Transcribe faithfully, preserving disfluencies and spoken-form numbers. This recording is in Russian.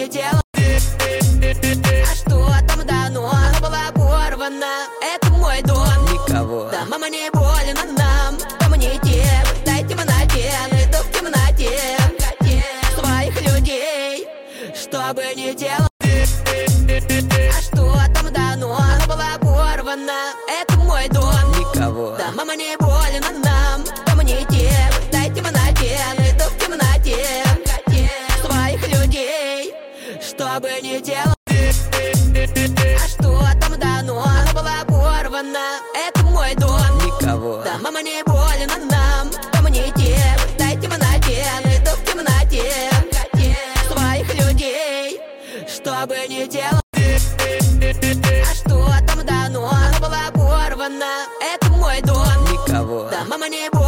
не делал. А что там дано? Она была порвана. Это мой дом. Никого. Да, мама, не больно нам. Помните, дай темноте, иду в темноте своих людей, чтобы не делал. А что там дано? Она была порвана. Это мой дом. Никого. Да, мама, не больно нам. Помните, дай темноте, иду в темноте своих людей, чтобы не делал. А что там дано? Она была порвана. Это мой дом. Никого. Да, мама, не больно нам. Помните, дай темноте, иду в темноте своих людей, чтобы не делал. А что там дано? Она была порвана. Это мой дом. Никого. Да, мама, не больно.